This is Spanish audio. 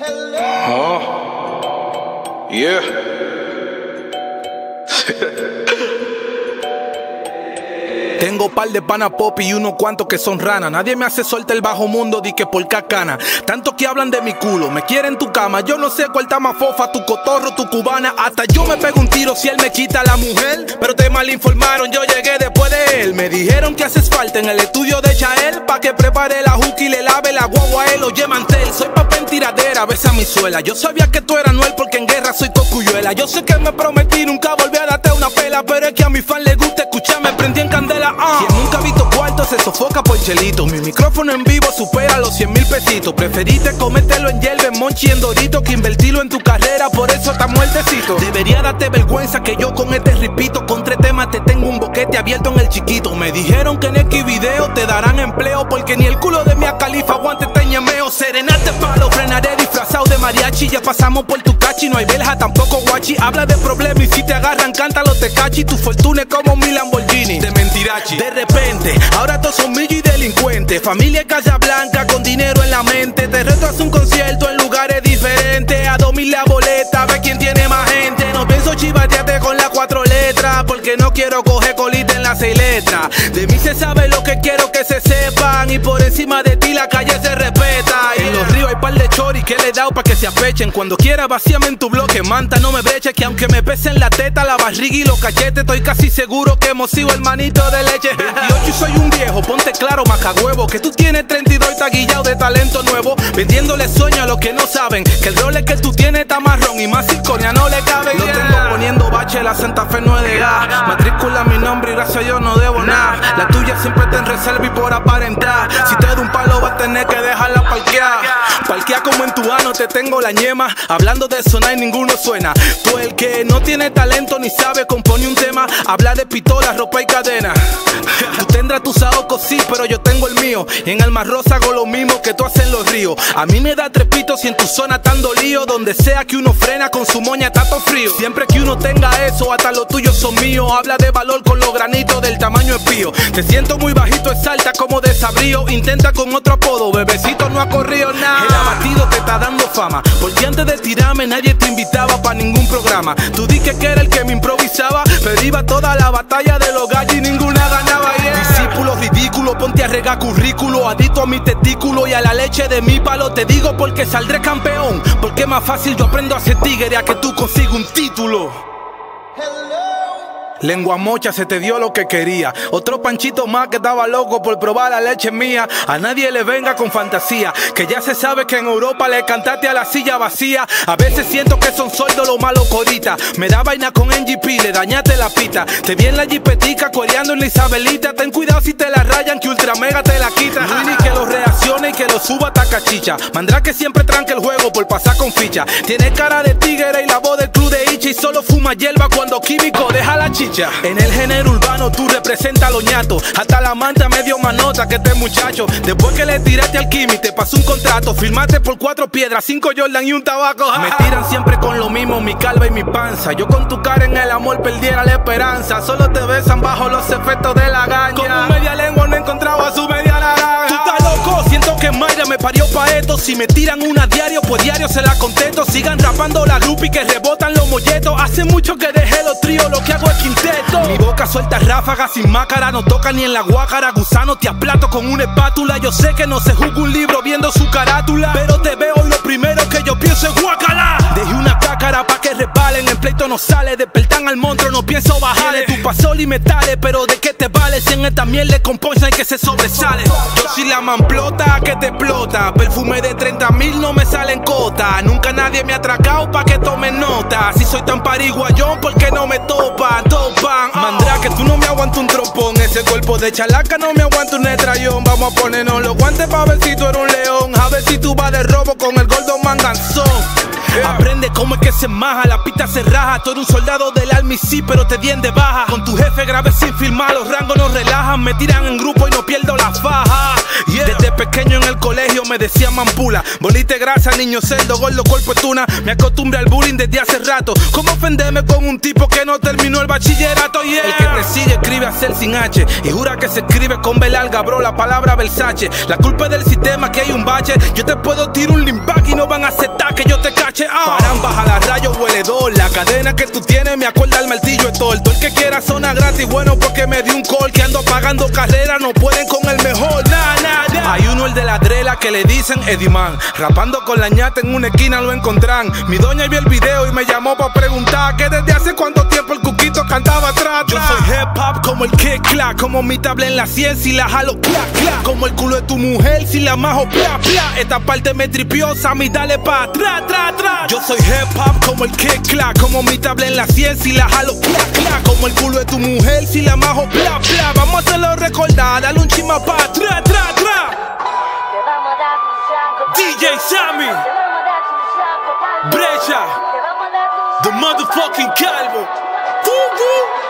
Oh, yeah. Tengo par de pana pop y unos cuantos que son ranas. Nadie me hace suelta el bajo mundo, di que por cacana. Tanto que hablan de mi culo, me quieren tu cama. Yo no sé cuál está más fofa, tu cotorro, tu cubana. Hasta yo me pego un tiro si él me quita la mujer. Pero te malinformaron, yo llegué después de él. Me dijeron que haces falta en el estudio de Chael, pa' que prepare la juca y le lave la guagua a él. Oye mantel, soy papá en tiradera, besa mi suela. Yo sabía que tú eras Noel porque en guerra soy cocuyuela. Yo sé que me prometí nunca volver a darte una pela, pero es que a mi fan le gusta escucharme, prendí en candela. Quien nunca ha visto cuarto se sofoca por chelito. Mi micrófono en vivo supera los 100,000 pesitos. Preferiste comértelo en hierba, en monchi, en dorito, que invertirlo en tu carrera, por eso está muertecito. Debería darte vergüenza que yo con este ripito, con 3 temas te tengo un boquete abierto en el chiquito. Me dijeron que en X video te darán empleo, porque ni el culo de Mia Khalifa aguante este ñemeo. Serenate palo, frenaré disfrazado de mariachi. Ya pasamos por tu cachi, no hay belja, tampoco guachi. Habla de problemas y si te agarran, canta los tecachi. Tu fortuna es como mi Lamborghini, de mentirachi. De repente, ahora todos son millos y delincuentes. Familia en Casablanca con dinero en la mente. Te reto a hacer un concierto en lugares diferentes. A 2,000 la boleta, a ver quién tiene más gente. No pienso chivatearte con las 4 letras, porque no quiero coger colita en las 6 letras. De mí se sabe lo que quiero que se sepan, y por encima de ti la calle se respeta. En los ríos hay par de choris que le he dado pa' que se apechen. Cuando quiera vacíame en tu bloque, manta, no me breches, que aunque me pesen la teta, la barriga y los cachetes, estoy casi seguro que hemos sido hermanito de leche. 28 y soy un viejo, ponte claro, macahuevo, que tú tienes 32 y está guillado de talento nuevo, vendiéndole sueño a los que no saben que el rol es que tú tienes está marrón y más circonia no le cabe. Lo tengo poniendo bache, la Santa Fe no es de gas. Matrícula mi nombre y gracias a Dios no debo nada. La tuya siempre está en reserva y por aparentar. Si te doy un palo vas a tener que dejarla parquear. Parquea como en tu ano te tengo la ñema. Hablando de sonar ninguno suena. Tú el que no tiene talento ni sabe compone un tema. Habla de pistolas, ropa y cadena. Tú tendrás tus ahocos sí, pero yo tengo el mío. Y en Alma Rosa hago lo mismo que tú haces en los ríos. A mí me da 3 pitos y en tu zona tan dolido. Donde sea que uno frena con su moña está todo frío. Siempre que uno tenga eso, hasta los tuyos son míos. Habla de valor con los granitos del tamaño espío. Te siento muy bajito, exalta como desabrío. Intenta con otro apodo, bebecito no ha corrido nada. El abatido te está dando fama, porque antes de tirarme nadie te invitaba pa' ningún programa. Tú di que era el que me improvisaba, pero iba toda la batalla de los gallos y ninguna ganaba. Discípulo ridículo, ponte a regar currículo. Adicto a mi testículo y a la leche de mi palo. Te digo porque saldré campeón, porque es más fácil yo aprendo a ser tigre a que tú consigas un título. Lengua mocha, se te dio lo que quería. Otro panchito más que estaba loco por probar la leche mía. A nadie le venga con fantasía, que ya se sabe que en Europa le cantaste a la silla vacía. A veces siento que son sordos los malos coditas. Me da vaina con NGP, le dañaste la pita. Te vi en la jipetica coreando en la Isabelita. Ten cuidado si te la rayan, que Ultra Mega te la quita. Luini que lo reaccione y que lo suba hasta cachicha. Mandrá que siempre tranque el juego por pasar con ficha. Tiene cara de tigre y la voz del club de Ichi. Y solo fuma hierba cuando químico deja la chicha. En el género urbano tú representas a los ñatos. Hasta la manta medio manota que este muchacho. Después que le tiraste al Kimi te pasó un contrato. Firmaste por 4 piedras, 5 Jordan y un tabaco. Me tiran siempre con lo mismo, mi calva y mi panza. Yo con tu cara en el amor perdiera la esperanza. Solo te besan bajo los efectos de la gaña. Con un media lengua no he encontrado a su media naranja. Tú estás loco, siento que Mayra me parió pa' esto. Si me tiran una diario, pues diario se la contesto. Sigan rapando la grupi que rebotan los molletos. Hace mucho que dejé los tríos, lo que hago es quinteto. Mi boca suelta ráfagas sin máscara, no toca ni en la guácara. Gusano te aplato con una espátula. Yo sé que no se juzga un libro viendo su carátula, pero te veo y lo primero que yo pienso es guacala. Dejé una cácara pa' que resbalen, el pleito no sale. Despertan al monstruo, no pienso bajarle. Tu pasol y metales, pero ¿de qué te vale? Si en esta miel le componen que se sobresale. Yo soy la manplota que te explota. Perfume de 30,000 no me sale en cota. Nunca nadie me ha atracado pa' que tome nota. Si soy tan pariguayón, ¿por qué no me topan? Mandrá que tú no me aguantas un trompón. Ese cuerpo de chalaca no me aguanta un estrellón. Vamos a ponernos los guantes pa' ver si tú eres un león. A ver si tú vas de robo con el gordo manganzón. Aprende con ¿Cómo es que se maja? La pista se raja. Tú eres un soldado del Army, sí, pero te dien de baja. Con tu jefe grave sin firmar, los rangos no relajan. Me tiran en grupo y no pierdo la faja. Desde pequeño en el colegio me decían mampula, bolite grasa, niño cerdo, gordo, cuerpo de tuna. Me acostumbré al bullying desde hace rato. ¿Cómo ofenderme con un tipo que no terminó el bachillerato? El que te sigue escribe hacer sin H y jura que se escribe con B larga, bro, la palabra Versace. La culpa es del sistema, que hay un bache. Yo te puedo tirar un limback y no van a aceptar que yo te cache. Paran, baja la rayo, hueledor. La cadena que tú tienes me acuerda al martillo de torto. El que quiera zona gratis, bueno, porque me di un call. Que ando pagando carrera, no pueden con el mejor. Hay uno, el de la drela, que le dicen Ediman. Rapando con la ñata en una esquina lo encontrán. Mi doña vio el video y me llamó para preguntar que desde hace cuánto tiempo el cuquito cantaba atrás. Yo soy hip hop como el kick clack, como mi tabla en la ciencia y la jalo clac clac. Como el culo de tu mujer si la majo pla pla. Esta parte me tripió, Sammy, dale pa' atrás, tra tra. Yo soy hip hop como el kick clack, como mi tabla en la ciencia y la jalo clac clac. Como el culo de tu mujer si la majo pla pla. Vamos a hacerlo recordar, dale un chima pa' atrás, tra tra. DJ Sammy, Brecha, the motherfucking Calvo.